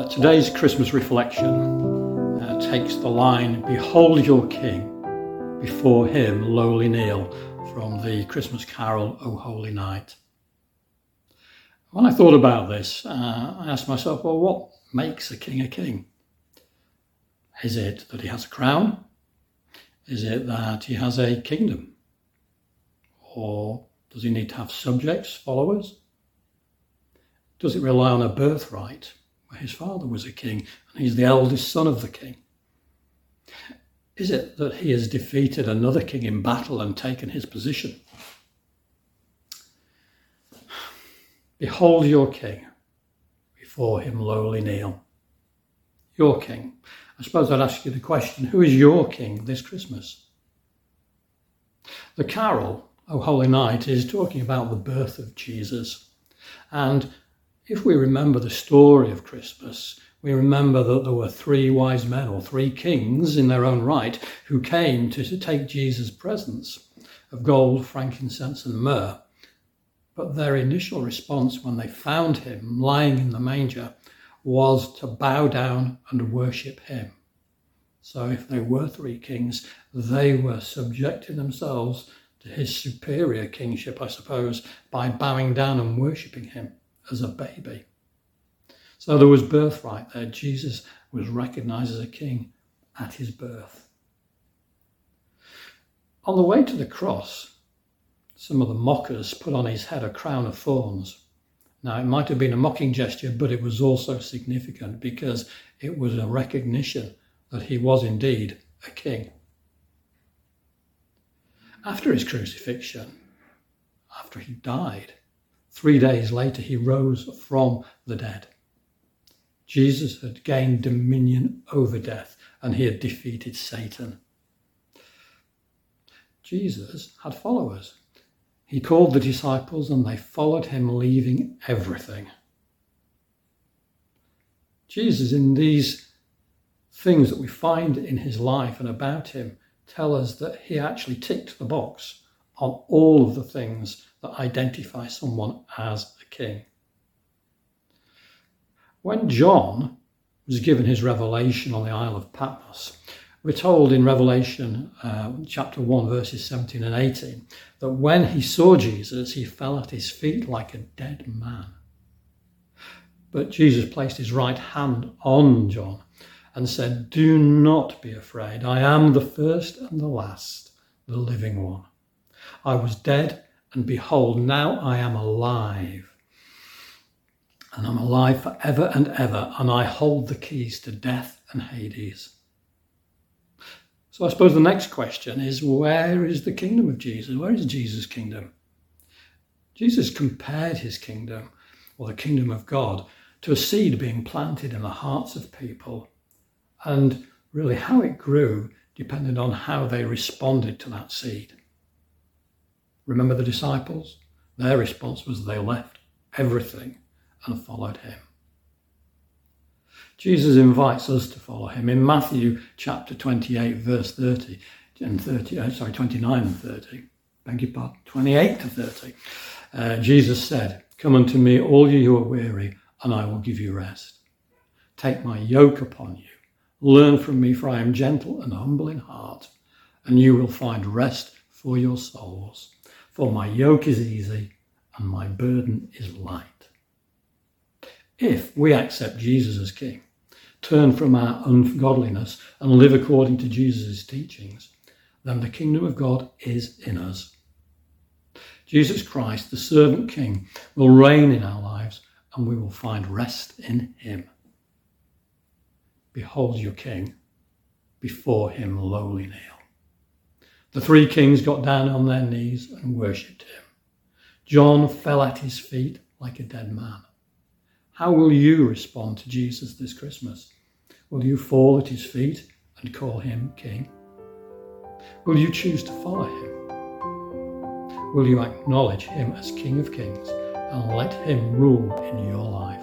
Today's Christmas reflection takes the line, "Behold your King, before him lowly kneel," from the Christmas carol, O Holy Night. When I thought about this, I asked myself, well, what makes a king a king? Is it that he has a crown? Is it that he has a kingdom? Or does he need to have subjects, followers? Does it rely on a birthright, where his father was a king and he's the eldest son of the king? Is it that he has defeated another king in battle and taken his position? Behold your king, before him lowly kneel. Your king. I suppose I'd ask you the question, who is your king this Christmas? The carol, O Holy Night, is talking about the birth of Jesus. And if we remember the story of Christmas, we remember that there were three wise men, or three kings in their own right, who came to take Jesus' presents of gold, frankincense and myrrh. But their initial response when they found him lying in the manger was to bow down and worship him. So if they were three kings, they were subjecting themselves to his superior kingship, I suppose, by bowing down and worshipping him as a baby. So there was birthright there. Jesus was recognized as a king at his birth. On the way to the cross, some of the mockers put on his head a crown of thorns. Now, it might have been a mocking gesture, but it was also significant because it was a recognition that he was indeed a king. After his crucifixion, after he died, 3 days later he rose from the dead. Jesus had gained dominion over death and he had defeated Satan. Jesus had followers. He called the disciples and they followed him, leaving everything. Jesus, in these things that we find in his life and about him, tell us that he actually ticked the box on all of the things that identify someone as a king. When John was given his revelation on the Isle of Patmos, we're told in Revelation chapter 1, verses 17 and 18, that when he saw Jesus, he fell at his feet like a dead man. But Jesus placed his right hand on John and said, "Do not be afraid. I am the first and the last, the living one. I was dead, and behold, now I am alive. And I'm alive forever and ever, and I hold the keys to death and Hades." So I suppose the next question is, where is the kingdom of Jesus? Where is Jesus' kingdom? Jesus compared his kingdom, or the kingdom of God, to a seed being planted in the hearts of people. And really how it grew depended on how they responded to that seed. Remember the disciples? Their response was they left everything and followed him. Jesus invites us to follow him. In Matthew chapter 28, verse 29 and 30, beg your pardon, 28 to 30, Jesus said, "Come unto me, all you who are weary, and I will give you rest. Take my yoke upon you. Learn from me, for I am gentle and humble in heart, and you will find rest for your souls. For my yoke is easy and my burden is light." If we accept Jesus as King, turn from our ungodliness and live according to Jesus' teachings, then the kingdom of God is in us. Jesus Christ, the servant King, will reign in our lives and we will find rest in him. Behold your King, before him lowly kneel. The three kings got down on their knees and worshipped him. John fell at his feet like a dead man. How will you respond to Jesus this Christmas? Will you fall at his feet and call him King? Will you choose to follow him? Will you acknowledge him as King of Kings and let him rule in your life?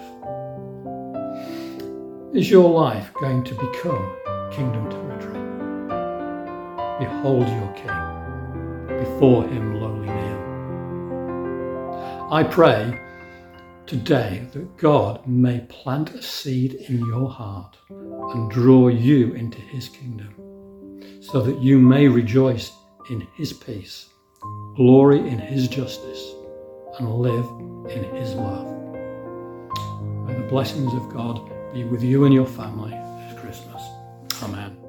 Is your life going to become kingdom territory? Behold your King, before him lowly kneel. I pray today that God may plant a seed in your heart and draw you into his kingdom, so that you may rejoice in his peace, glory in his justice, and live in his love. May the blessings of God be with you and your family this Christmas. Amen.